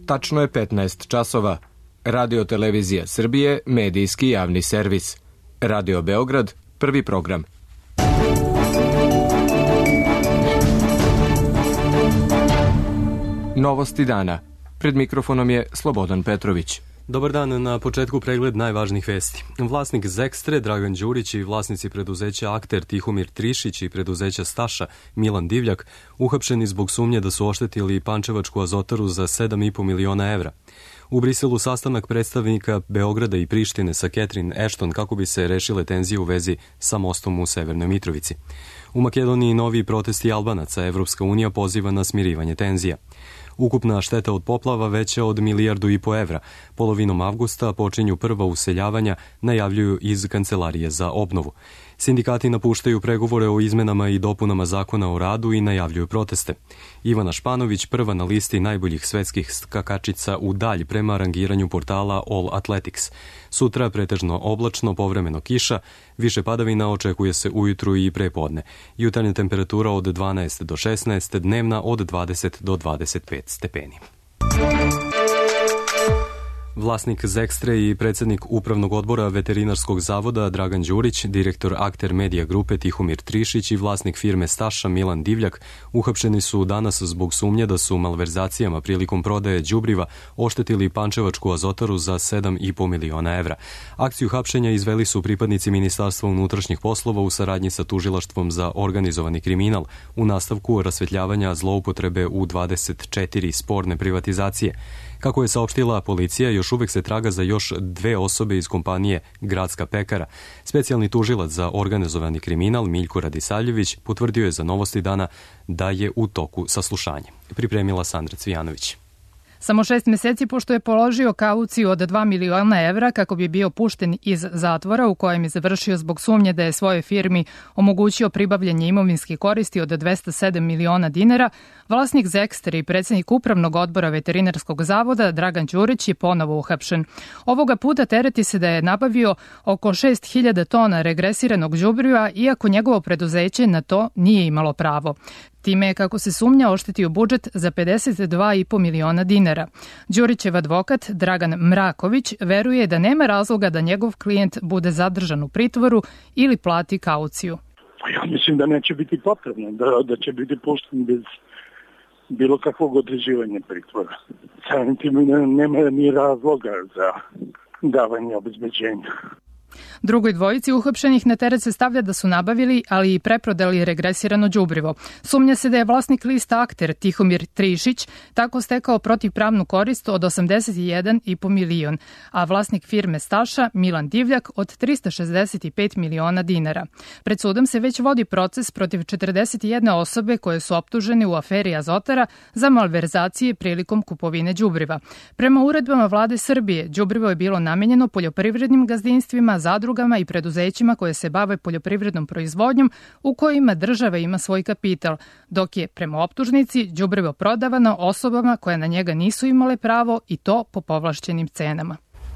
Tačno je 15 časova. Radio Televizija Srbije, medijski javni servis. Radio Beograd, prvi program. Novosti dana. Pred mikrofonom je Slobodan Petrović. Dobar dan, na početku pregled najvažnijih vesti. Vlasnik Zekstre, Dragan Đurić, i vlasnici preduzeća Akter Tihomir Trišić i preduzeća Staša Milan Divljak uhapšeni zbog sumnje da su oštetili Pančevačku azotaru za 7,5 miliona evra. U Briselu sastanak predstavnika Beograda i Prištine sa Catherine Ashton kako bi se rešile tenzije u vezi sa mostom u Severnoj Mitrovici. U Makedoniji novi protesti Albanaca, Evropska unija poziva na smirivanje tenzija. Ukupna šteta od poplava veća od 1,5 milijardu evra. Polovinom avgusta počinju prva useljavanja, najavljuju iz Kancelarije za obnovu. Sindikati napuštaju pregovore o izmenama i dopunama zakona o radu i najavljuju proteste. Ivana Španović, prva na listi najboljih svetskih skakačica u dalj prema rangiranju portala All Athletics. Sutra pretežno oblačno, povremeno kiša, više padavina očekuje se ujutru i prepodne. Jutarnja temperatura od 12 do 16, dnevna od 20 do 25 stepeni. Vlasnik Zekstre i predsednik Upravnog odbora Veterinarskog zavoda Dragan Đurić, direktor Akter Medija grupe Tihomir Trišić i vlasnik firme Staša Milan Divljak uhapšeni su danas zbog sumnje da su malverzacijama prilikom prodaje đubriva oštetili Pančevačku azotaru za 7,5 miliona evra. Akciju hapšenja izveli su pripadnici Ministarstva unutrašnjih poslova u saradnji sa Tužilaštvom za organizovani kriminal u nastavku rasvetljavanja zloupotrebe u 24 sporne privatizacije. Kako je saopštila policija, još uvek se traga za još 2 osobe iz kompanije Gradska pekara. Specijalni tužilac za organizovani kriminal Miljko Radisavljević potvrdio je za Novosti dana da je u toku saslušanje. Pripremila Sandra Cvijanović. Samo 6 meseci pošto je položio kauciju od 2 miliona evra kako bi bio pušten iz zatvora u kojem je završio zbog sumnje da je svojoj firmi omogućio pribavljanje imovinske koristi od 207 miliona dinara, vlasnik Zekstre i predsednik Upravnog odbora Veterinarskog zavoda Dragan Đurić je ponovo uhapšen. Ovoga puta tereti se da je nabavio oko 6.000 tona regresiranog đubriva, iako njegovo preduzeće na to nije imalo pravo. Time je, kako se sumnja, oštetio budžet za 52,5 miliona dinara. Đurićev advokat Dragan Mraković veruje da nema razloga da njegov klijent bude zadržan u pritvoru ili plati kauciju. Ja mislim da neće biti potrebno, da će biti pušten bez bilo kakvog određivanja pritvora. Samim tim nema ni razloga za davanje obezbeđenja. Drugoj dvojici uhapšenih na teret se stavlja da su nabavili, ali i preprodali regresirano đubrivo. Sumnja se da je vlasnik lista Akter Tihomir Trišić tako stekao protivpravnu korist od 81,5 milion, a vlasnik firme Staša Milan Divljak od 365 miliona dinara. Pred sudom se već vodi proces protiv 41 osobe koje su optužene u aferi Azotara za malverzacije prilikom kupovine đubriva. Prema uredbama vlade Srbije, đubrivo je bilo namenjeno poljoprivrednim gazdinstvima, zadrugama i preduzećima koje se bave poljoprivrednom proizvodnjom u kojima država ima svoj kapital, dok je prema optužnici đubrivo prodavano osobama koje na njega nisu imale pravo i to po povlašćenim cenama.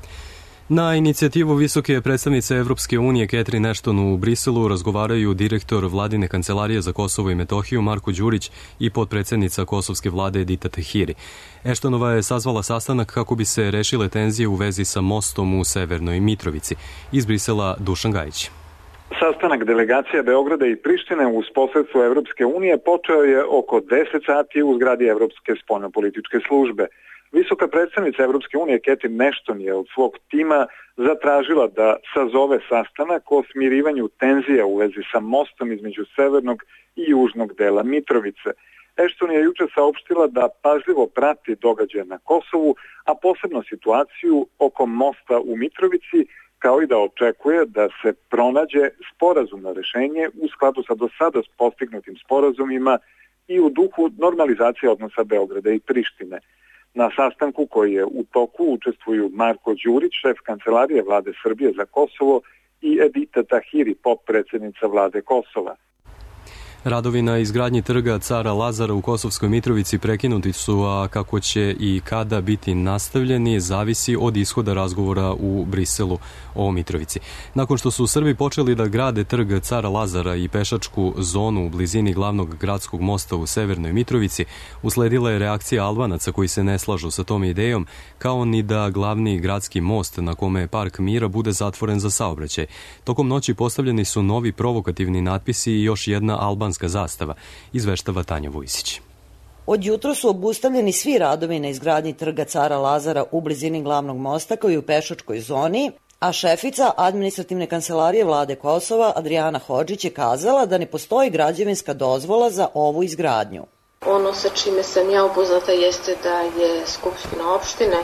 Na inicijativu visoke predstavnice Evropske unije Catherine Ashton u Briselu razgovaraju direktor Vladine kancelarije za Kosovo i Metohiju Marko Đurić i potpredsednica kosovske vlade Edita Tahiri. Ashtonova je sazvala sastanak kako bi se rešile tenzije u vezi sa mostom u Severnoj Mitrovici. Iz Brisela Dušan Gajić. Sastanak delegacija Beograda i Prištine uz posredstvo Evropske unije počeo je oko 10 sati u zgradi Evropske spoljnopolitičke službe. Visoka predstavnica Evropske unije Catherine Ashton je od svog tima zatražila da sazove sastanak o smirivanju tenzija u vezi sa mostom između severnog i južnog dela Mitrovice. Ashton je juče saopštila da pažljivo prati događaje na Kosovu, a posebno situaciju oko mosta u Mitrovici, kao i da očekuje da se pronađe sporazumno rešenje u skladu sa do sada postignutim sporazumima i u duhu normalizacije odnosa Beograda i Prištine. Na sastanku koji je u toku učestvuju Marko Đurić, šef kancelarije vlade Srbije za Kosovo, i Edita Tahiri, potpredsednica vlade Kosova. Radovi na izgradnji trga Cara Lazara u Kosovskoj Mitrovici prekinuti su, a kako će i kada biti nastavljeni zavisi od ishoda razgovora u Briselu o Mitrovici. Nakon što su Srbi počeli da grade trg Cara Lazara i pešačku zonu u blizini glavnog gradskog mosta u Severnoj Mitrovici, usledila je reakcija Albanaca koji se ne slažu sa tom idejom, kao ni da glavni gradski most na kome je Park Mira bude zatvoren za saobraćaj. Tokom noći postavljeni su novi provokativni natpisi i još jedna albanska zastava, izveštava Tanja Vujsić. Od jutro su obustavljeni svi radovi na izgradnji trga Cara Lazara u blizini glavnog mosta kao i u pešačkoj zoni, a šefica administrativne kancelarije vlade Kosova Adriana Hodžić je kazala da ne postoji građevinska dozvola za ovu izgradnju. Ono sa čime sam ja upoznata jeste da je Skupština opštine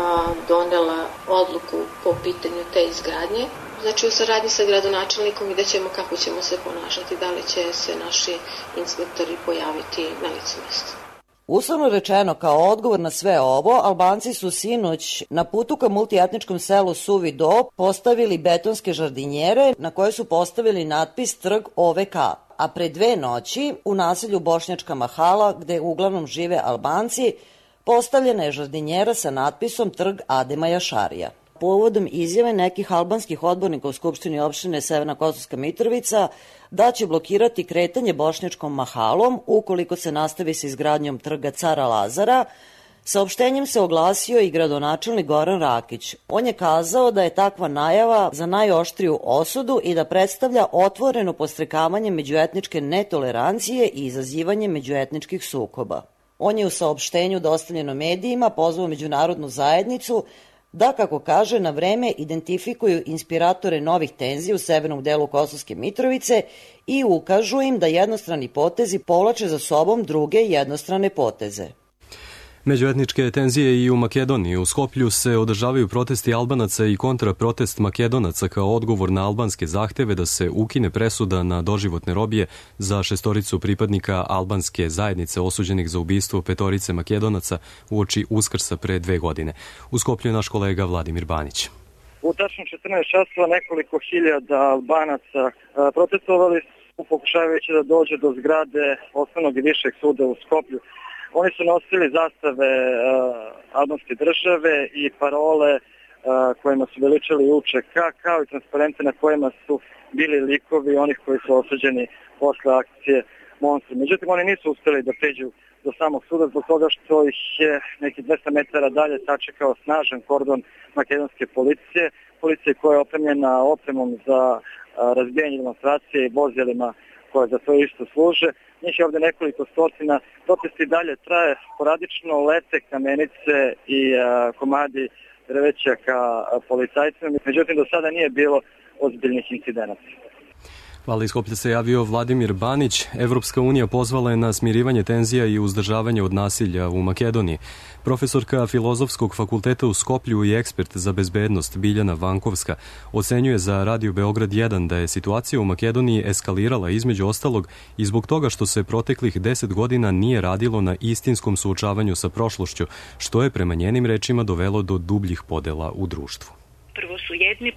donela odluku po pitanju te izgradnje. Znači u saradnji sa gradonačelnikom vidjet ćemo kako ćemo se ponašati, da li će se naši inspektori pojaviti na licu mesta. Uslovno rečeno, kao odgovor na sve ovo, Albanci su sinoć na putu ka multietničkom selu Suvi Do postavili betonske žardinjere na koje su postavili natpis Trg OVK, a pre 2 noći u naselju Bošnjačka Mahala, gde uglavnom žive Albanci, postavljena je žardinjera sa natpisom Trg Adema Jašarija. Povodom izjave nekih albanskih odbornika u Skupštini opštine Severna Kosovska Mitrovica da će blokirati kretanje Bošnjačkom Mahalom ukoliko se nastavi sa izgradnjom trga Cara Lazara, saopštenjem se oglasio i gradonačelnik Goran Rakić. On je kazao da je takva najava za najoštriju osudu i da predstavlja otvoreno podstrekavanje međuetničke netolerancije i izazivanje međuetničkih sukoba. On je u saopštenju dostavljeno medijima pozvao međunarodnu zajednicu da, kako kaže, na vreme identifikuju inspiratore novih tenzija u severnom delu Kosovske Mitrovice i ukažu im da jednostrani potezi povlače za sobom druge jednostrane poteze. Međuetničke tenzije i u Makedoniji. U Skoplju se održavaju protesti Albanaca i kontraprotest Makedonaca kao odgovor na albanske zahteve da se ukine presuda na doživotne robije za 6 pripadnika albanske zajednice osuđenih za ubistvo 5 Makedonaca uoči Uskrsa pre 2 godine. U Skoplju je naš kolega Vladimir Banić. U tačno 14 časova nekoliko hiljada Albanaca protestovali su pokušavajući da dođe do zgrade osnovnog i višeg suda u Skoplju. Oni su nosili zastave albanske države i parole kojima su veličali UČK, kao i transparente na kojima su bili likovi onih koji su osuđeni posle akcije Monstrum. Međutim, oni nisu uspeli da priđu do samog suda zbog toga što ih je nekih 200 metara dalje sačekao snažan kordon makedonske policije koja je opremljena opremom za razbijanje demonstracije i vozilima koje za to isto služe. Njih je ovde nekoliko stotina. Protesti dalje traje sporadično, lete kamenice i komadi drveća ka policajcima. Međutim, do sada nije bilo ozbiljnih incidenata. Hvala, iz Skoplja se javio Vladimir Banić. Evropska unija pozvala je na smirivanje tenzija i uzdržavanje od nasilja u Makedoniji. Profesorka Filozofskog fakulteta u Skoplju i ekspert za bezbednost Biljana Vankovska ocenjuje za Radio Beograd 1 da je situacija u Makedoniji eskalirala između ostalog i zbog toga što se proteklih 10 godina nije radilo na istinskom suočavanju sa prošlošću, što je prema njenim rečima dovelo do dubljih podela u društvu. Prvo su jedni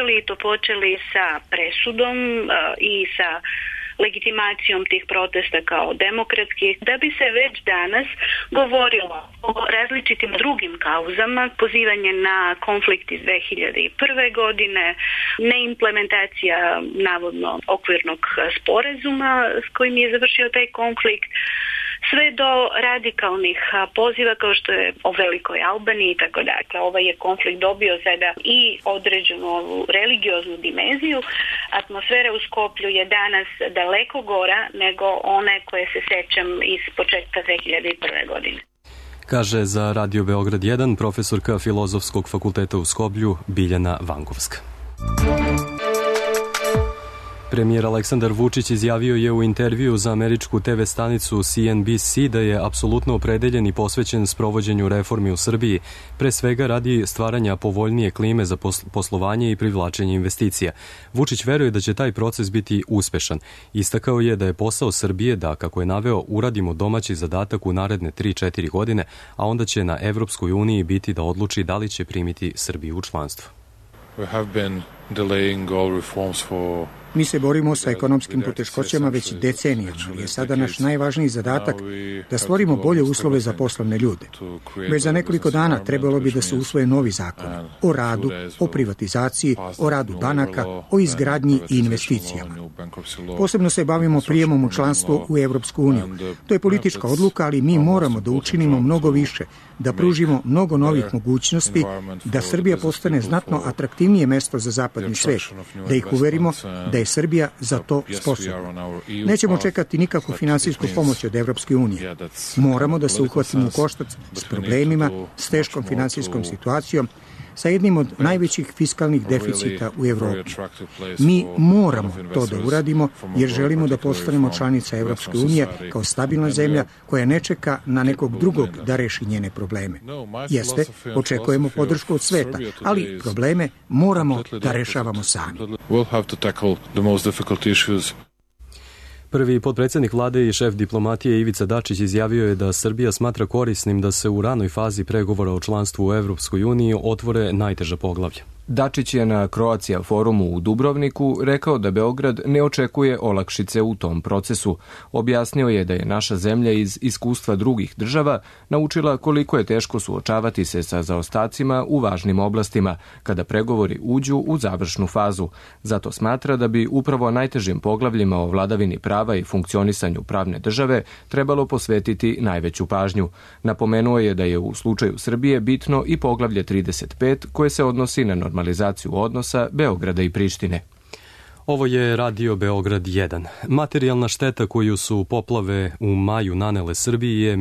počeli sa presudom i sa legitimacijom tih protesta kao demokratskih, da bi se već danas govorilo o različitim drugim kauzama, pozivanje na konflikt iz 2001. godine, neimplementacija navodno okvirnog sporazuma s kojim je završio taj konflikt, sve do radikalnih poziva kao što je o Velikoj Albaniji i tako dakle. Ovaj je konflikt dobio sada i određenu religioznu dimenziju. Atmosfera u Skoplju je danas daleko gora nego one koje se sećam iz početka 2001. godine. Kaže za Radio Beograd 1 profesorka Filozofskog fakulteta u Skoplju Biljana Vankovska. Premijer Aleksandar Vučić izjavio je u intervju za američku TV stanicu CNBC da je apsolutno opredeljen i posvećen sprovođenju reformi u Srbiji, pre svega radi stvaranja povoljnije klime za poslovanje i privlačenje investicija. Vučić veruje da će taj proces biti uspešan. Istakao je da je posao Srbije da, kako je naveo, uradimo domaći zadatak u naredne 3-4 godine, a onda će na Evropskoj uniji biti da odluči da li će primiti Srbiju u članstvo. We have been delaying all reforms for Mi se borimo sa ekonomskim poteškoćama već decenijama, ali je sada naš najvažniji zadatak da stvorimo bolje uslove za poslovne ljude. Već za nekoliko dana trebalo bi da se usvoje novi zakoni o radu, o privatizaciji, o radu banaka, o izgradnji i investicijama. Posebno se bavimo prijemom u članstvo u Evropsku uniju. To je politička odluka, ali mi moramo da učinimo mnogo više, da pružimo mnogo novih mogućnosti, da Srbija postane znatno atraktivnije mesto za zapadni svet, da ih uverimo da je Srbija za to sposobna. Nećemo čekati nikakvu finansijsku pomoć od Evropske unije. Moramo da se uhvatimo u koštac s problemima, s teškom finansijskom situacijom, sa jednim od najvećih fiskalnih deficita u Evropi. Mi moramo to da uradimo jer želimo da postanemo članica Evropske unije kao stabilna zemlja koja ne čeka na nekog drugog da reši njene probleme. Jeste, očekujemo podršku od sveta, ali probleme moramo da rešavamo sami. Prvi potpredsjednik vlade i šef diplomatije Ivica Dačić izjavio je da Srbija smatra korisnim da se u ranoj fazi pregovora o članstvu u Evropskoj uniji otvore najteža poglavlja. Dačić je na Croatia forumu u Dubrovniku rekao da Beograd ne očekuje olakšice u tom procesu. Objasnio je da je naša zemlja iz iskustva drugih država naučila koliko je teško suočavati se sa zaostacima u važnim oblastima kada pregovori uđu u završnu fazu. Zato smatra da bi upravo najtežim poglavljima o vladavini prava i funkcionisanju pravne države trebalo posvetiti najveću pažnju. Napomenuo je da je u slučaju Srbije bitno i poglavlje 35 koje se odnosi na normalizaciju odnosa Beograda i Prištine. Ovo je Radio Beograd 1. Materijalna šteta koju su poplave u maju nanele Srbiji je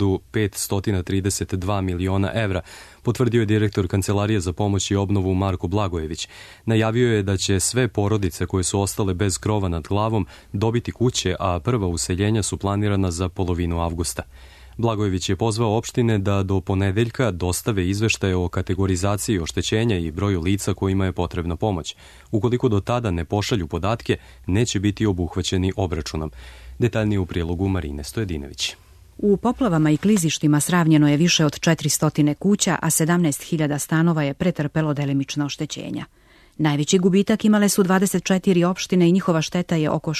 1.532 miliona evra, potvrdio je direktor Kancelarije za pomoć i obnovu Marko Blagojević. Najavio je da će sve porodice koje su ostale bez krova nad glavom dobiti kuće, a prva useljenja su planirana za polovinu avgusta. Blagojević je pozvao opštine da do ponedeljka dostave izveštaje o kategorizaciji oštećenja i broju lica kojima je potrebna pomoć. Ukoliko do tada ne pošalju podatke, neće biti obuhvaćeni obračunom. Detaljnije u prilogu Marine Stojedinović. U poplavama i klizištima sravnjeno je više od 400 kuća, a 17.000 stanova je pretrpelo delimična oštećenja. Najveći gubitak imale su 24 opštine i njihova šteta je oko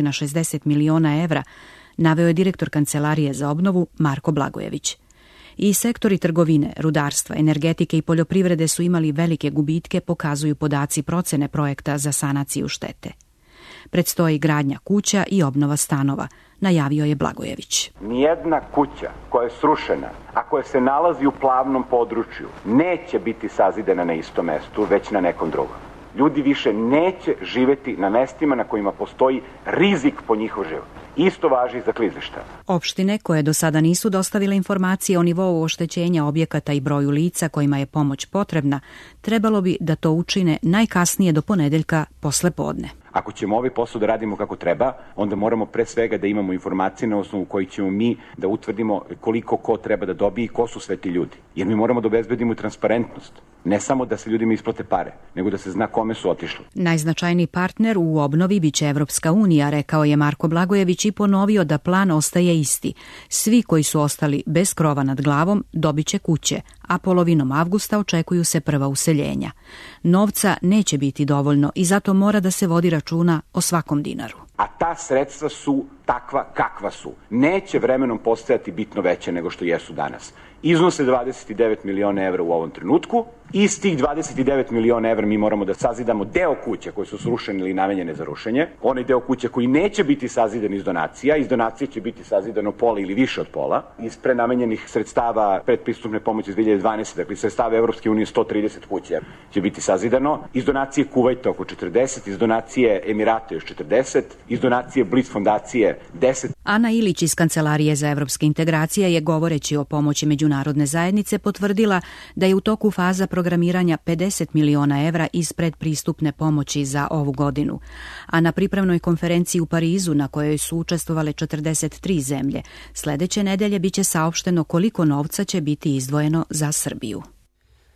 660 miliona evra, naveo je direktor Kancelarije za obnovu Marko Blagojević. I sektori trgovine, rudarstva, energetike i poljoprivrede su imali velike gubitke, pokazuju podaci procene projekta za sanaciju štete. Predstoji gradnja kuća i obnova stanova, najavio je Blagojević. Nijedna kuća koja je srušena, a koja se nalazi u plavnom području, neće biti sazidana na istom mestu, već na nekom drugom. Ljudi više neće živeti na mestima na kojima postoji rizik po njihov život. Isto važi za klizišta. Opštine koje do sada nisu dostavile informacije o nivou oštećenja objekata i broju lica kojima je pomoć potrebna, trebalo bi da to učine najkasnije do ponedeljka posle podne. Ako ćemo ovaj posao da radimo kako treba, onda moramo pre svega da imamo informacije na osnovu kojih ćemo mi da utvrdimo koliko ko treba da dobije i ko su sve ti ljudi. Jer mi moramo da obezbedimo transparentnost. Ne samo da se ljudima isplate pare, nego da se zna kome su otišli. Najznačajniji partner u obnovi biće Evropska unija, rekao je Marko Blagojević i ponovio da plan ostaje isti. Svi koji su ostali bez krova nad glavom dobiće kuće, a polovinom avgusta očekuju se prva useljenja. Novca neće biti dovoljno i zato mora da se vodi računa o svakom dinaru. A ta sredstva su takva kakva su. Neće vremenom postajati bitno veće nego što jesu danas. Iznose 29 miliona evra u ovom trenutku. Iz tih 29 miliona evra mi moramo da sazidamo deo kuća koje su srušene ili namenjene za rušenje. Onaj deo kuća koji neće biti sazidan iz donacija. Iz donacije će biti sazidano pola ili više od pola. Iz prenamenjenih sredstava predpristupne pomoći iz 2012. Dakle, sredstava Evropske unije 130 kuća će biti sazidano. Iz donacije Kuvajta oko 40, iz donacije Emirata još 40, iz donacije Blitz fondacije 10. Ana Ilić iz Kancelarije za evropske integracije je, govoreći o pomoći međunarodne zajednice, potvrdila da je u toku faza programiranja 50 miliona evra iz predpristupne pomoći za ovu godinu. A na pripremnoj konferenciji u Parizu, na kojoj su učestvovale 43 zemlje, sledeće nedelje biće saopšteno koliko novca će biti izdvojeno za Srbiju.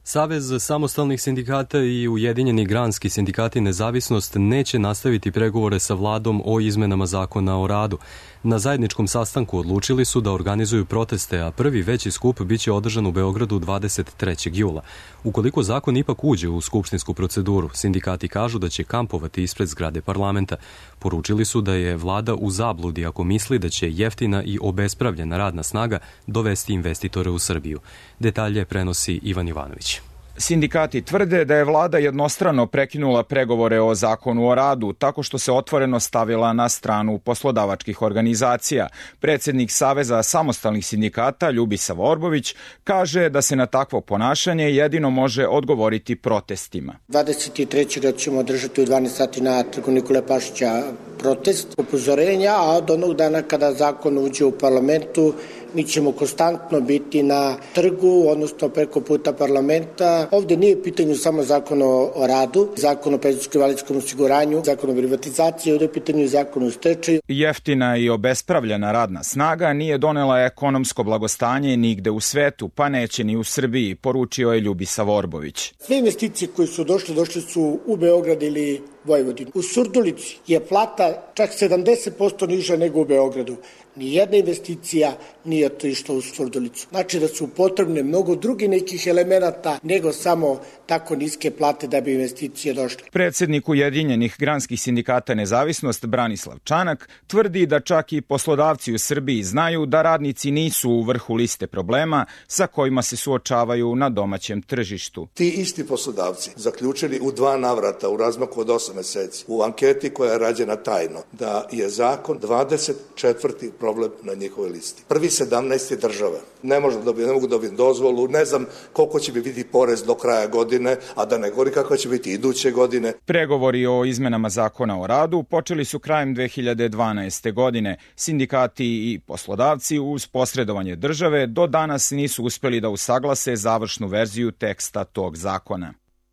Savez samostalnih sindikata i Ujedinjeni granski sindikati Nezavisnost neće nastaviti pregovore sa vladom o izmenama zakona o radu. Na zajedničkom sastanku odlučili su da organizuju proteste, a prvi veći skup biće održan u Beogradu 23. jula. Ukoliko zakon ipak uđe u skupštinsku proceduru, sindikati kažu da će kampovati ispred zgrade parlamenta. Poručili su da je vlada u zabludi ako misli da će jeftina i obespravljena radna snaga dovesti investitore u Srbiju. Detalje prenosi Ivan Ivanović. Sindikati tvrde da je vlada jednostrano prekinula pregovore o zakonu o radu tako što se otvoreno stavila na stranu poslodavačkih organizacija. Predsjednik Saveza samostalnih sindikata Ljubisa Vorbović kaže da se na takvo ponašanje jedino može odgovoriti protestima. 23. ćemo održati u 12 sati na trgu Nikole Pašića protest, upozorenja, a od onog dana kada zakon uđe u parlamentu mi ćemo konstantno biti na trgu, odnosno preko puta parlamenta. Ovdje nije pitanje samo zakon o radu, zakon o penzijsko-invalidskom osiguranju, zakon o privatizaciji, ovdje je pitanje zakon o stečaju. Jeftina i obespravljena radna snaga nije donela ekonomsko blagostanje nigde u svetu, pa neće ni u Srbiji, poručio je Ljubisa Vorbović. Sve investicije koje su došle su u Beograd ili Vojvodinu. U Surdulici je plata čak 70% niža nego u Beogradu. Nijedna investicija nije to išla u Surdulicu. Znači da su potrebne mnogo drugih nekih elemenata nego samo tako niske plate da bi investicije došle. Predsjednik Ujedinjenih granskih sindikata Nezavisnost Branislav Čanak tvrdi da čak i poslodavci u Srbiji znaju da radnici nisu u vrhu liste problema sa kojima se suočavaju na domaćem tržištu. Ti isti poslodavci zaključili u 2 navrata u razmaku od 8 meseci u anketi koja je rađena tajno da je zakon 24. problem na njihovoj listi. Prvi 17 je država. Ne mogu dobiti dozvolu, ne znam koliko će biti porez do kraja godine, a da ne govori kako će biti iduće godine. Pregovori o izmenama zakona o radu počeli su krajem 2012. godine. Sindikati i poslodavci uz posredovanje države do danas nisu uspeli da usaglase završnu verziju teksta tog zakona.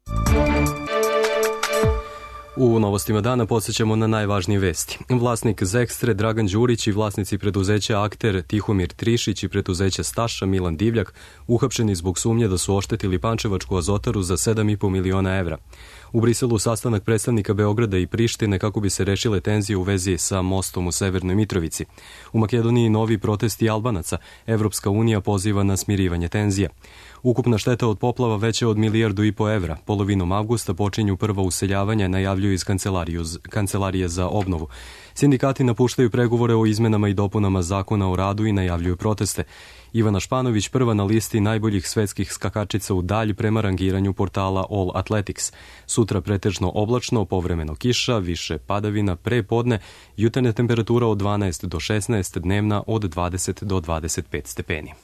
U novostima dana podsjećamo na najvažnije vesti. Vlasnik Zekstre Dragan Đurić i vlasnici preduzeća Akter Tihomir Trišić i preduzeća Staša Milan Divljak uhapšeni zbog sumnje da su oštetili Pančevačku azotaru za 7,5 miliona evra. U Briselu sastanak predstavnika Beograda i Prištine kako bi se rešile tenzije u vezi sa mostom u Severnoj Mitrovici. U Makedoniji novi protesti Albanaca. Evropska unija poziva na smirivanje tenzija. Ukupna šteta od poplava veća od 1,5 milijardu evra. Polovinom avgusta počinju prva useljavanja, najavljuju iz Kancelarije za obnovu. Sindikati napuštaju pregovore o izmenama i dopunama zakona o radu i najavljuju proteste. Ivana Španović prva na listi najboljih svetskih skakačica u dalj prema rangiranju portala All Athletics. Sutra pretežno oblačno, povremeno kiša, više padavina, pre podne, jutarnja temperatura od 12 do 16, dnevna od 20 do 25 stepeni.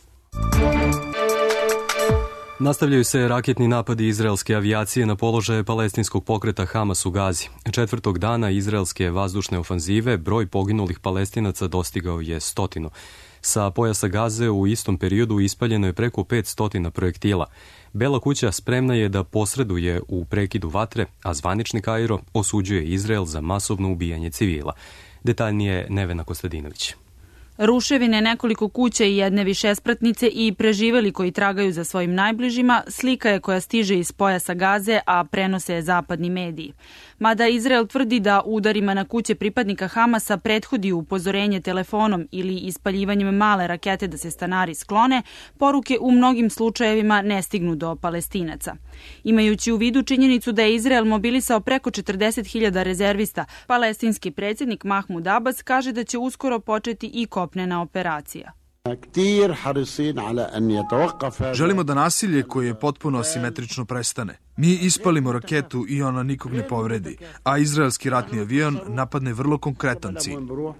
Nastavljaju se raketni napadi izraelske avijacije na položaje palestinskog pokreta Hamas u Gazi. 4. dana izraelske vazdušne ofanzive broj poginulih Palestinaca dostigao je 100. Sa pojasa Gaze u istom periodu ispaljeno je preko 500 projektila. Bela kuća spremna je da posreduje u prekidu vatre, a zvanični Kairo osuđuje Izrael za masovno ubijanje civila. Detaljnije Nevena Kostadinović. Ruševine nekoliko kuća i jedne višespratnice i preživeli koji tragaju za svojim najbližima slika je koja stiže iz pojasa Gaze, a prenose je zapadni mediji. Mada Izrael tvrdi da udarima na kuće pripadnika Hamasa prethodi upozorenje telefonom ili ispaljivanjem male rakete da se stanari sklone, poruke u mnogim slučajevima ne stignu do Palestinaca. Imajući u vidu činjenicu da je Izrael mobilisao preko 40.000 rezervista, palestinski predsjednik Mahmud Abbas kaže da će uskoro početi i kopnena operacija. Želimo da nasilje koje je potpuno asimetrično prestane. Mi ispalimo raketu i ona nikog ne povredi, a izraelski ratni avion napadne vrlo konkretan cilj.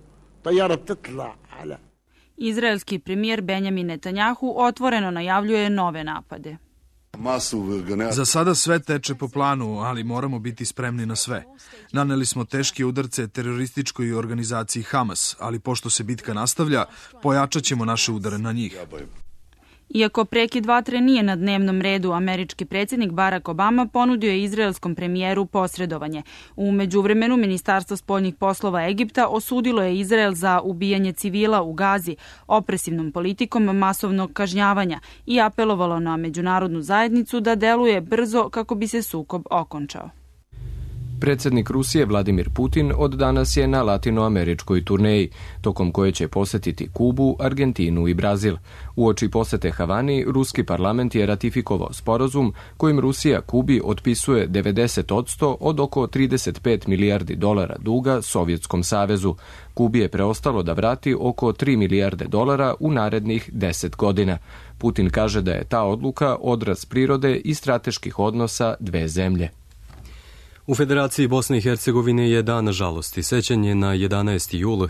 Izraelski premijer Benjamin Netanjahu otvoreno najavljuje nove napade. Za sada sve teče po planu, ali moramo biti spremni na sve. Naneli smo teške udarce terorističkoj organizaciji Hamas, ali pošto se bitka nastavlja, pojačat ćemo naše udare na njih. Iako prekid vatre nije na dnevnom redu, američki predsjednik Barack Obama ponudio je izraelskom premijeru posredovanje. U međuvremenu Ministarstvo spoljnih poslova Egipta osudilo je Izrael za ubijanje civila u Gazi, opresivnom politikom masovnog kažnjavanja i apelovalo na međunarodnu zajednicu da deluje brzo kako bi se sukob okončao. Predsjednik Rusije Vladimir Putin od danas je na latinoameričkoj turneji, tokom koje će posetiti Kubu, Argentinu i Brazil. Uoči posete Havani, ruski parlament je ratifikovao sporazum kojim Rusija Kubi otpisuje 90% od oko 35 milijardi dolara duga Sovjetskom savezu. Kubi je preostalo da vrati oko 3 milijarde dolara u narednih 10 godina. Putin kaže da je ta odluka odraz prirode i strateških odnosa dve zemlje. U Federaciji Bosne i Hercegovine je dan žalosti. Sećanje na 11. jul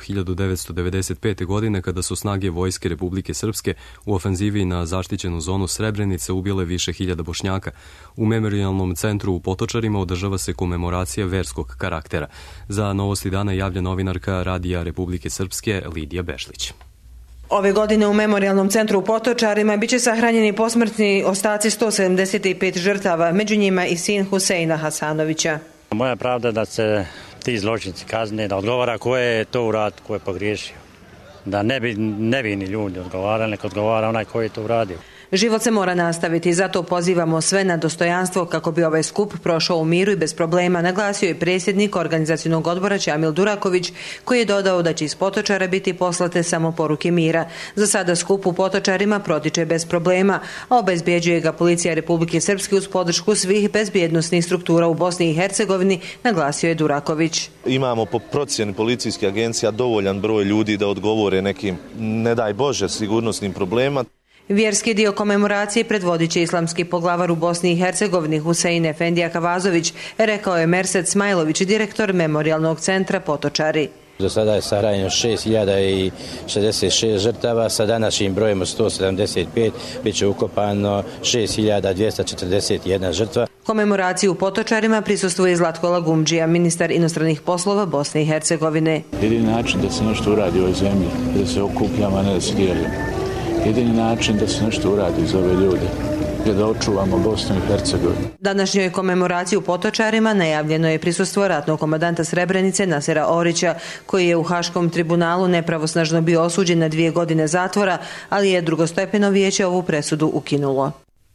1995. godine kada su snage vojske Republike Srpske u ofanzivi na zaštićenu zonu Srebrenice ubile više hiljada Bošnjaka. U memorijalnom centru u Potočarima održava se komemoracija verskog karaktera. Za novosti dana javlja novinarka Radija Republike Srpske Lidija Bešlić. Ove godine u Memorijalnom centru u Potočarima biće sahranjeni posmrtni ostaci 175 žrtava, među njima i sin Huseina Hasanovića. Moja pravda da se ti zločinci kazne, da odgovara ko je to uradio, ko je pogriješio. Da ne bi nevini ljudi odgovarali, nek odgovara onaj ko je to uradio. Život se mora nastaviti, zato pozivamo sve na dostojanstvo kako bi ovaj skup prošao u miru i bez problema, naglasio je predsjednik organizacionog odbora Čamil Duraković, koji je dodao da će iz Potočara biti poslate samo poruke mira. Za sada skup u Potočarima protiče bez problema, a obezbjeđuje ga policija Republike Srpske uz podršku svih bezbjednosnih struktura u Bosni i Hercegovini, naglasio je Duraković. Imamo po procjeni policijskih agencija dovoljan broj ljudi da odgovore nekim, ne daj Bože, sigurnosnim problema. Vjerski dio komemoracije predvodit će islamski poglavar u Bosni i Hercegovini Husein Efendija Kavazović, rekao je Mersed Smajlović, direktor Memorijalnog centra Potočari. Do sada je sahranjeno 6066 žrtava, sa današnjim brojem od 175 bit će ukopano 6241 žrtva. Komemoraciju u Potočarima prisustvuje Zlatko Lagumdžija, ministar inostranih poslova Bosne i Hercegovine. Jedini način da se nešto uradi u ovoj zemlji, da se okupljamo, a ne da se dijelimo. Jedini način da se nešto uradi za ove ljude je da očuvamo Bosnu i Hercegovinu. Današnjoj komemoraciji u Potočarima najavljeno je prisustvo ratnog komandanta Srebrenice Nasera Orića, koji je u Haškom tribunalu nepravosnažno bio osuđen na 2 godine zatvora, ali je drugostepeno vijeće ovu presudu ukinulo.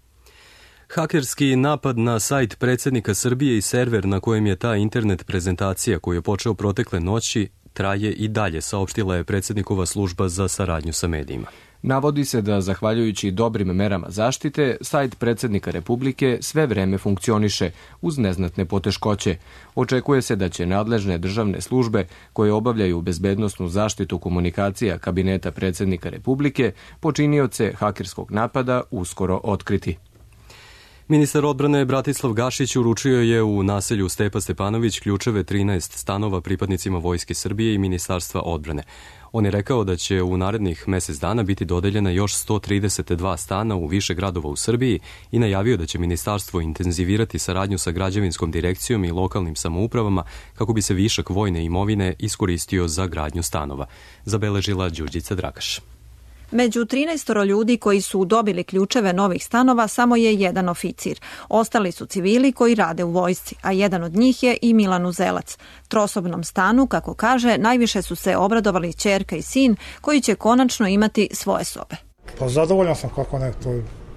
Hakerski napad na sajt predsjednika Srbije i server na kojem je ta internet prezentacija koju je počeo protekle noći traje i dalje, saopštila je predsjednikova služba za saradnju sa medijima. Navodi se da, zahvaljujući dobrim merama zaštite, sajt predsjednika Republike sve vreme funkcioniše uz neznatne poteškoće. Očekuje se da će nadležne državne službe koje obavljaju bezbednosnu zaštitu komunikacija kabineta predsjednika Republike počinioce hakerskog napada uskoro otkriti. Ministar odbrane Bratislav Gašić uručio je u naselju Stepa Stepanović ključeve 13 stanova pripadnicima Vojske Srbije i Ministarstva odbrane. On je rekao da će u narednih mjesec dana biti dodeljena još 132 stana u više gradova u Srbiji i najavio da će ministarstvo intenzivirati saradnju sa građevinskom direkcijom i lokalnim samoupravama kako bi se višak vojne imovine iskoristio za gradnju stanova, zabeležila Đurđica Dragaš. Među 13 ljudi koji su dobili ključeve novih stanova samo je jedan oficir. Ostali su civili koji rade u vojsci, a jedan od njih je i Milan Uzelac. Trosobnom stanu, kako kaže, najviše su se obradovali ćerka i sin koji će konačno imati svoje sobe. Pa zadovoljan sam kako ne, to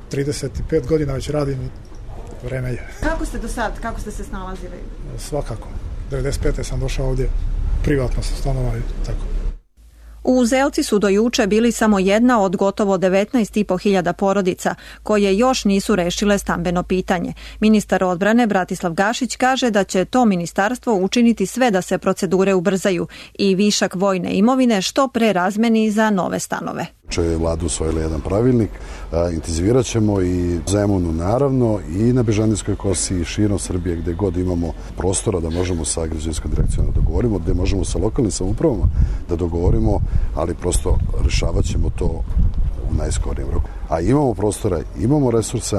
35 godina već radim, vreme je. Kako ste se snalazili? Svakako. 95. sam došao ovdje privatno sa stanova i tako. U Uzelci su do juče bili samo jedna od gotovo 19.500 porodica koje još nisu rešile stambeno pitanje. Ministar odbrane Bratislav Gašić kaže da će to ministarstvo učiniti sve da se procedure ubrzaju i višak vojne imovine što pre razmeni za nove stanove. Je vlada usvojila jedan pravilnik, intenzivirat ćemo i Zemunu naravno i na Bežanijskoj kosi i širom Srbije gdje god imamo prostora da možemo sa građevinskom direkcijom da dogovorimo, gdje možemo sa lokalnim samoupravama da dogovorimo, ali prosto rešavat ćemo to u najskorijem roku. A imamo prostora, imamo resursa,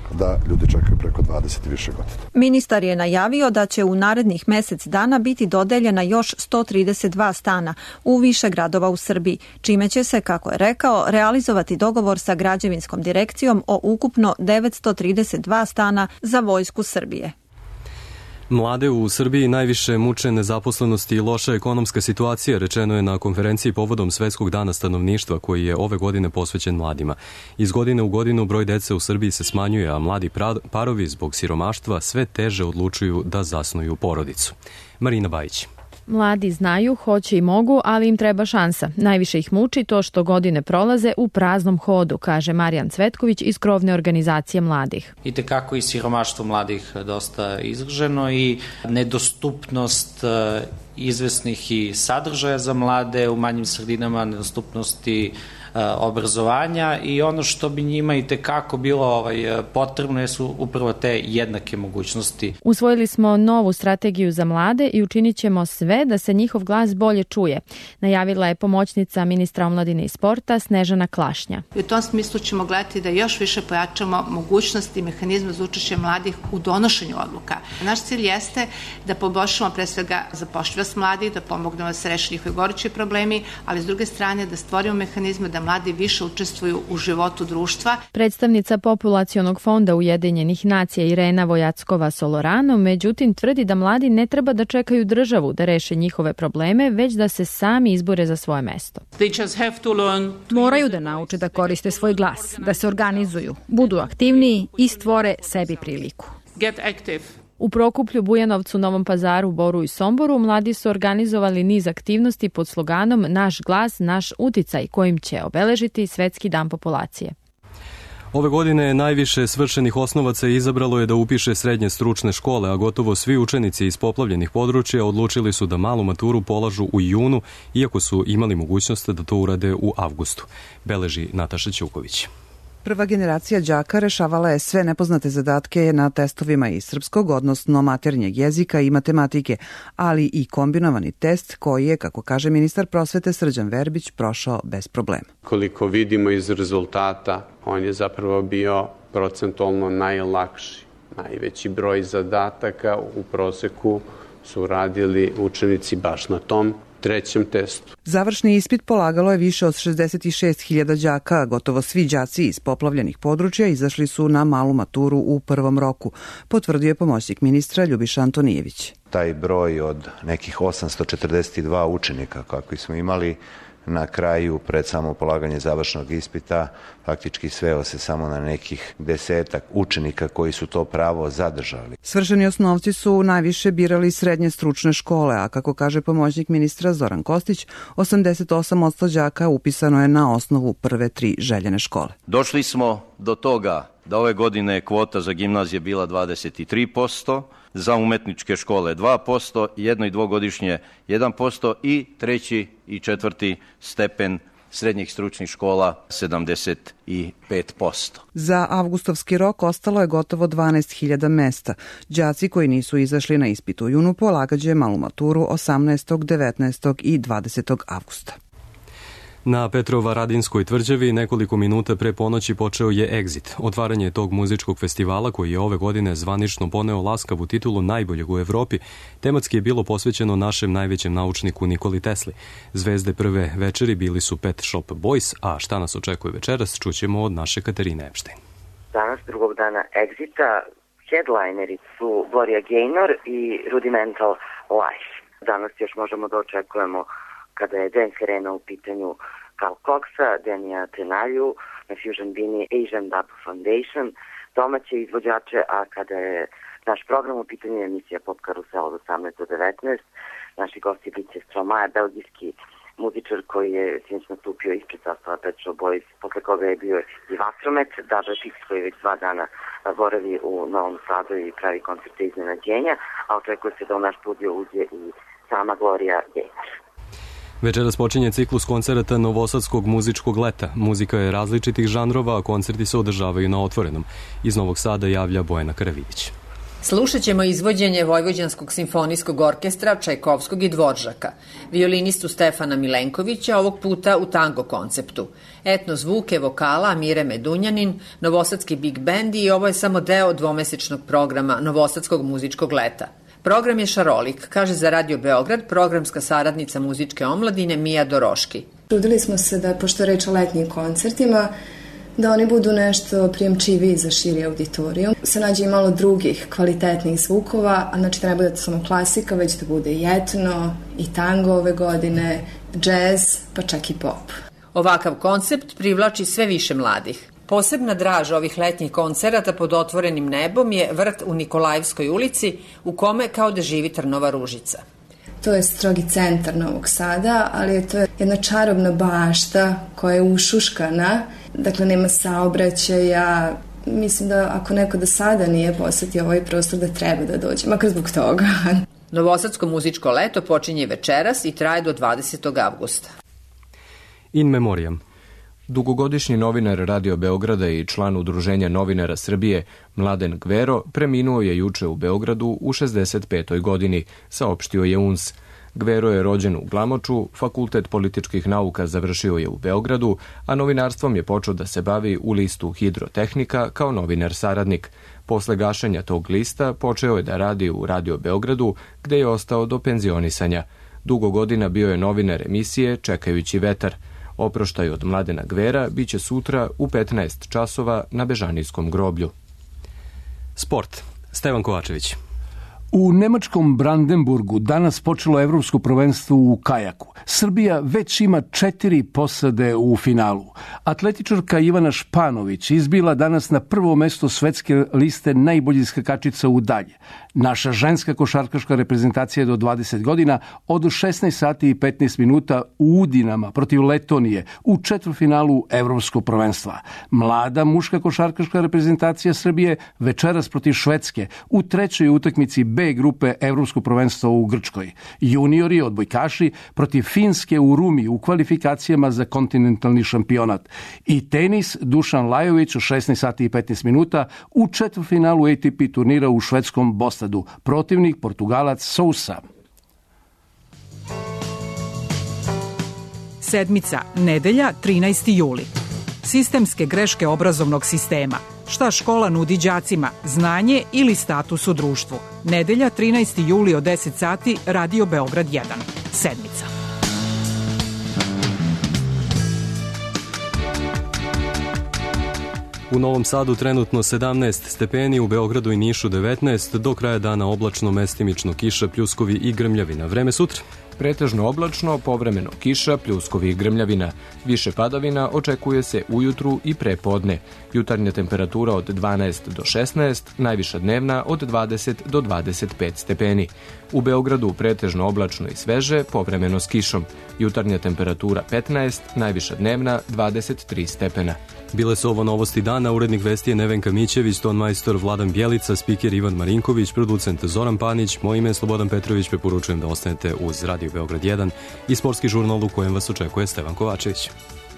da ljudi čekaju preko 20 i više godina. Ministar je najavio da će u narednih mesec dana biti dodeljena još 132 stana u više gradova u Srbiji, čime će se, kako je rekao, realizovati dogovor sa građevinskom direkcijom o ukupno 932 stana za Vojsku Srbije. Mlade u Srbiji najviše muče nezaposlenosti i loša ekonomska situacija, rečeno je na konferenciji povodom Svetskog dana stanovništva koji je ove godine posvećen mladima. Iz godine u godinu broj dece u Srbiji se smanjuje, a mladi parovi zbog siromaštva sve teže odlučuju da zasnuju porodicu. Marina Bajić. Mladi znaju, hoće i mogu, ali im treba šansa. Najviše ih muči to što godine prolaze u praznom hodu, kaže Marijan Cvetković iz krovne organizacije mladih. Itekako i siromaštvo mladih dosta izraženo i nedostupnost izvesnih i sadržaja za mlade u manjim sredinama, nedostupnosti obrazovanja i ono što bi njima itekako bilo potrebno su upravo te jednake mogućnosti. Usvojili smo novu strategiju za mlade i učinit ćemo sve da se njihov glas bolje čuje, najavila je pomoćnica ministra omladine i sporta Snežana Klašnja. I u tom smislu ćemo gledati da još više pojačamo mogućnosti i mehanizme za učešće mladih u donošenju odluka. Naš cilj jeste da poboljšamo pre svega zapošljivost mladih, da pomognemo da se reši njihovi gorući problemi, ali s druge strane da stvorimo mehanizme da mladi više učestvuju u životu društva. Predstavnica Populacionog fonda Ujedinjenih nacija Irena Vojackova-Solorano, međutim, tvrdi da mladi ne treba da čekaju državu da reše njihove probleme, već da se sami izbore za svoje mesto. Moraju da nauče da koriste svoj glas, da se organizuju, budu aktivniji i stvore sebi priliku. U Prokuplju, Bujanovcu, Novom Pazaru, Boru i Somboru mladi su organizovali niz aktivnosti pod sloganom Naš glas, naš uticaj, kojim će obeležiti Svetski dan populacije. Ove godine najviše svršenih osnovaca izabralo je da upiše srednje stručne škole, a gotovo svi učenici iz poplavljenih područja odlučili su da malu maturu polažu u junu, iako su imali mogućnost da to urade u avgustu, beleži Nataša Ćuković. Prva generacija đaka rešavala je sve nepoznate zadatke na testovima iz srpskog, odnosno maternjeg jezika i matematike, ali i kombinovani test koji je, kako kaže ministar prosvete Srđan Verbić, prošao bez problema. Koliko vidimo iz rezultata, on je zapravo bio procentualno najlakši. Najveći broj zadataka u proseku su radili učenici baš na tom trećem testu. Završni ispit polagalo je više od 66.000 đaka, gotovo svi đaci iz poplavljenih područja izašli su na malu maturu u prvom roku, potvrdio je pomoćnik ministra Ljubiša Antonijević. Taj broj od nekih 842 učenika kakvi smo imali na kraju pred samo polaganje završnog ispita faktički sveo se samo na nekih 10 učenika koji su to pravo zadržali. Svršeni osnovci su najviše birali srednje stručne škole, a kako kaže pomoćnik ministra Zoran Kostić, 88% đaka upisano je na osnovu prve 3 željene škole. Došli smo do toga da ove godine je kvota za gimnazije bila 23%, za umetničke škole 2%, jedno i dvogodišnje 1% i treći i četvrti stepen srednjih stručnih škola 75%. Za avgustovski rok ostalo je gotovo 12.000 mesta. Đaci koji nisu izašli na ispit u junu polagaće malu maturu 18., 19. i 20. avgusta. Na Petrovaradinskoj tvrđavi nekoliko minuta pre ponoći počeo je Exit, otvaranje tog muzičkog festivala koji je ove godine zvanično poneo laskavu titulu najboljeg u Evropi. Tematski je bilo posvećeno našem najvećem naučniku Nikoli Tesli. Zvezde prve večeri bili su Pet Shop Boys, a šta nas očekuje večeras čućemo od naše Katarine Epstein. Danas, drugog dana Exita, headlineri su Gloria Gaynor i Rudimental Life. Danas još možemo da očekujemo, kada je Dance Arena u pitanju, Carl Coxa, Denija Tenalju, na Fusion Bini, Asian Dub Foundation, domaće izvođače, a kada je naš program u pitanju emisija Pop Karusel od 18 do 19, naši gosti biće Stromae, belgijski muzičar koji je sinoć nastupio ispred sastava Pet Shop Boys, posle koga je bio i Vastromet, Daža Fix koji već 2 dana boravi u Novom Sadu i pravi koncerte iznenađenja, a očekuje se da u naš studio uđe i sama Gloria Gaynor. Večeras počinje ciklus koncerata Novosadskog muzičkog leta. Muzika je različitih žanrova, a koncerti se održavaju na otvorenom. Iz Novog Sada javlja Bojana Karavidić. Slušat ćemo izvođenje Vojvođanskog simfonijskog orkestra, Čajkovskog i Dvoržaka, violinistu Stefana Milenkovića, ovog puta u tango konceptu, etno zvuke vokala Mire Medunjanin, novosadski big band i ovo je samo deo dvomesečnog programa Novosadskog muzičkog leta. Program je šarolik, kaže za Radio Beograd programska saradnica muzičke omladine Mija Doroški. Trudili smo se da, pošto reč o letnjim koncertima, da oni budu nešto prijemčiviji za širi auditorijum. Se nađe i malo drugih kvalitetnih zvukova, a znači ne bude samo klasika, već da bude i etno, i tango ove godine, džez, pa čak i pop. Ovakav koncept privlači sve više mladih. Posebna draž ovih letnjih koncerata pod otvorenim nebom je vrt u Nikolajevskoj ulici, u kome kao da živi Trnova ružica. To je strogi centar Novog Sada, ali je to jedna čarobna bašta koja je ušuškana, dakle nema saobraćaja. Mislim da ako neko do sada nije posetio ovaj prostor, da treba da dođe, makar zbog toga. Novosadsko muzičko leto počinje večeras i traje do 20. avgusta. In memoriam. Dugogodišnji novinar Radio Beograda i član Udruženja novinara Srbije Mladen Gvero preminuo je juče u Beogradu u 65. godini, saopštio je UNS. Gvero je rođen u Glamoču, fakultet političkih nauka završio je u Beogradu, a novinarstvom je počeo da se bavi u listu Hidrotehnika kao novinar saradnik. Posle gašenja tog lista počeo je da radi u Radio Beogradu, gde je ostao do penzionisanja. Dugo godina bio je novinar emisije Čekajući vetar. Oproštaj od Mladena Gvera biće sutra u 15 časova na Bežanijskom groblju. Sport. Stevan Kovačević. U nemačkom Brandenburgu danas počelo evropsko prvenstvo u kajaku. Srbija već ima 4 posade u finalu. Atletičarka Ivana Španović izbila danas na prvo mesto svetske liste najboljih skakačica u dalje. Naša ženska košarkaška reprezentacija do 20 godina od 16 sati i 15 minuta u Udinama protiv Letonije u četvrtfinalu evropskog prvenstva. Mlada muška košarkaška reprezentacija Srbije večeras protiv Švedske u trećoj utakmici B grupe evropskog prvenstva u Grčkoj. Juniori odbojkaši protiv Finske u Rumi u kvalifikacijama za kontinentalni šampionat. I tenis Dušan Lajović u 16 sati i 15 minuta u četvrtfinalu ATP turnira u švedskom Bostadu. Protivnik Portugalac Sousa. Sedmica, nedelja, 13. juli. Sistemske greške obrazovnog sistema. Šta škola nudi đacima, znanje ili status u društvu. Nedelja, 13. juli od 10 sati, Radio Beograd 1. Sedmica. U Novom Sadu trenutno 17 stepeni, u Beogradu i Nišu 19, do kraja dana oblačno, mestimično kiša, pljuskovi i grmljavina. Vreme sutra? Pretežno oblačno, povremeno kiša, pljuskovi i grmljavina. Više padavina očekuje se ujutru i prepodne. Jutarnja temperatura od 12 do 16, najviša dnevna od 20 do 25 stepeni. U Beogradu pretežno oblačno i sveže, povremeno s kišom. Jutarnja temperatura 15, najviša dnevna 23 stepena. Bile su ovo novosti dana, urednik vesti je Nevenka Mićević, tonmajstor Vladan Bjelica, spiker Ivan Marinković, producent Zoran Panić, moje ime je Slobodan Petrović, preporučujem da ostanete uz Radio Beograd 1 i sportski žurnal u kojem vas očekuje Stevan Kovačević.